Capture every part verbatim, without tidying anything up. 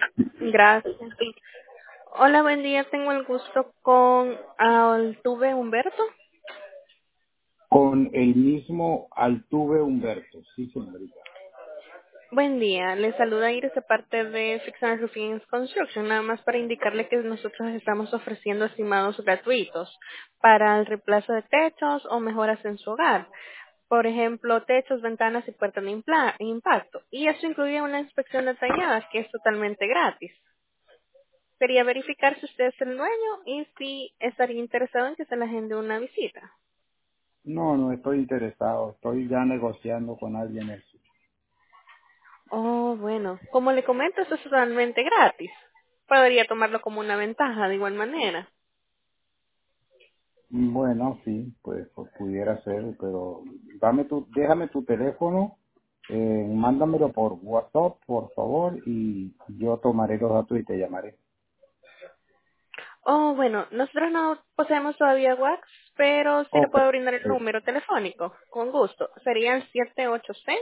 Gracias. Hola, buen día. Tengo el gusto con Altuve Humberto. Con el mismo Altuve Humberto, sí, señorita. Buen día. Le saluda Iris de parte de Fix and Roofing Construction. Nada más para indicarle que nosotros estamos ofreciendo estimados gratuitos para el reemplazo de techos o mejoras en su hogar. Por ejemplo, techos, ventanas y puertas de impla- impacto. Y eso incluye una inspección detallada que es totalmente gratis. Quería verificar si usted es el dueño y si estaría interesado en que se le agende una visita. No, no estoy interesado, estoy ya negociando con alguien eso. Oh, bueno, como le comento, eso es totalmente gratis. Podría tomarlo como una ventaja de igual manera. Bueno, sí, pues, pues pudiera ser, pero dame tu, déjame tu teléfono, eh, mándamelo por WhatsApp, por favor, y yo tomaré los datos y te llamaré. Oh, bueno, nosotros no poseemos todavía Wax, pero sí le Ok. puedo brindar el Eh, número telefónico, con gusto. Sería el siete ocho seis,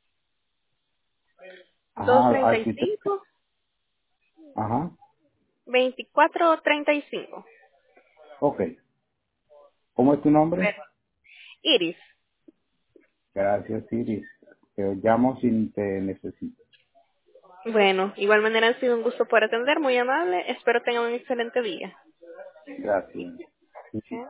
dos Ajá, tres arquitecto. cinco, Ajá, dos cuatro tres cinco. ok. ¿Cómo es tu nombre? Iris. Gracias, Iris. Te llamo si te necesito. Bueno, igual manera ha sido un gusto poder atender, muy amable. Espero tengan un excelente día. Gracias. Sí, sí. ¿Sí?